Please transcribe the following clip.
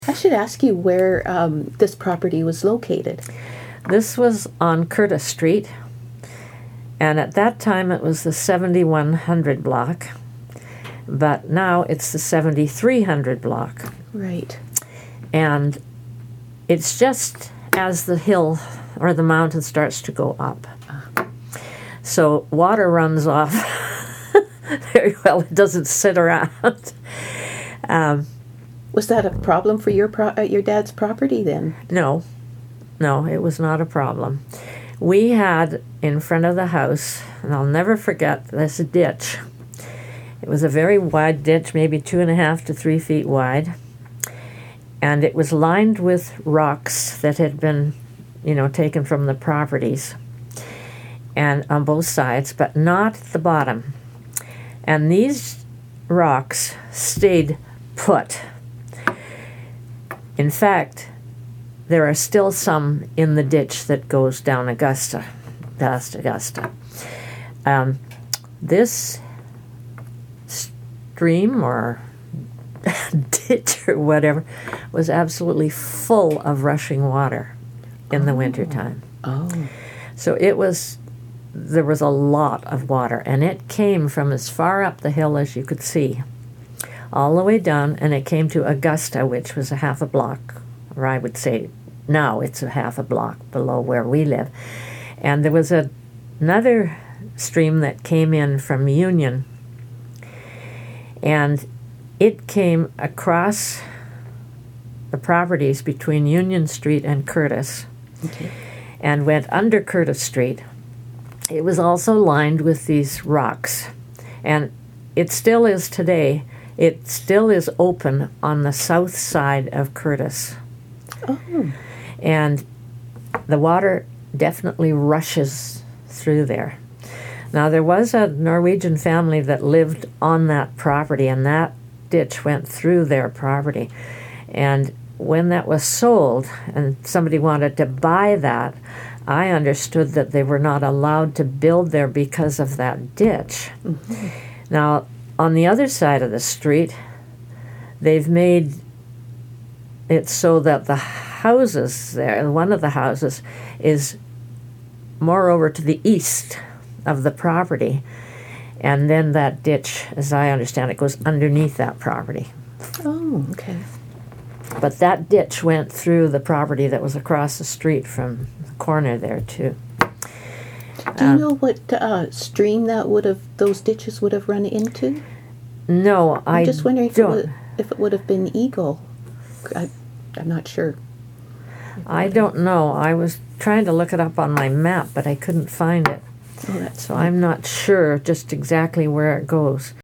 I should ask you where this property was located. This was on Curtis Street, and at that time it was the 7100 block, but now it's the 7300 block. Right. And it's just as the hill or the mountain starts to go up. So water runs off very well. It doesn't sit around. Was that a problem for your dad's property then? No, it was not a problem. We had in front of the house, and I'll never forget this ditch. It was a very wide ditch, maybe 2.5 to 3 feet wide, and it was lined with rocks that had been, taken from the properties, and on both sides, but not the bottom. And these rocks stayed put. In fact, there are still some in the ditch that goes down Augusta, past Augusta. This stream or ditch or whatever was absolutely full of rushing water in the wintertime. Oh. So there was a lot of water, and it came from as far up the hill as you could see, all the way down, and it came to Augusta, which was a half a block, or I would say now it's a half a block below where we live. And there was another stream that came in from Union, and it came across the properties between Union Street and Curtis, and went under Curtis Street. It was also lined with these rocks, and it still is today. It still is open on the south side of Curtis. Oh. And the water definitely rushes through there. Now, there was a Norwegian family that lived on that property, and that ditch went through their property. And when that was sold and somebody wanted to buy that, I understood that they were not allowed to build there because of that ditch. Mm-hmm. Now, on the other side of the street, they've made it so that the houses there, one of the houses, is more over to the east of the property. And then that ditch, as I understand it, goes underneath that property. Oh, okay. But that ditch went through the property that was across the street from the corner there, too. Do you know what stream those ditches would have run into? No, I'm just wondering if it would have been Eagle. I'm not sure. I don't know. I was trying to look it up on my map, but I couldn't find it. Oh, that's so I'm not sure just exactly where it goes.